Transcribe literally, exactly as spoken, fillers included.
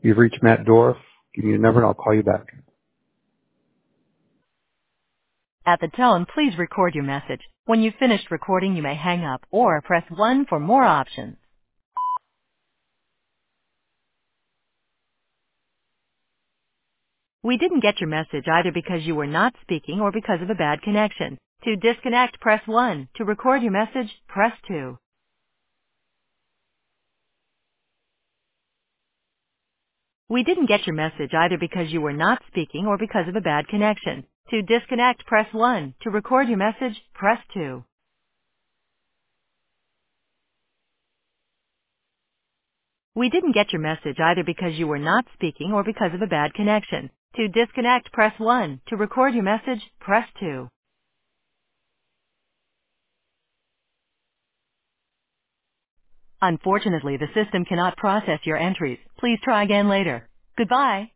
You've reached Matt Dorff. Give me a number and I'll call you back. At the tone, please record your message. When you've finished recording, you may hang up or press one for more options. We didn't get your message either because you were not speaking or because of a bad connection. To disconnect, press one. To record your message, press two. We didn't get your message either because you were not speaking or because of a bad connection. To disconnect, press one. To record your message, press two. We didn't get your message either because you were not speaking or because of a bad connection. To disconnect, press one. To record your message, press two. Unfortunately, the system cannot process your entries. Please try again later. Goodbye.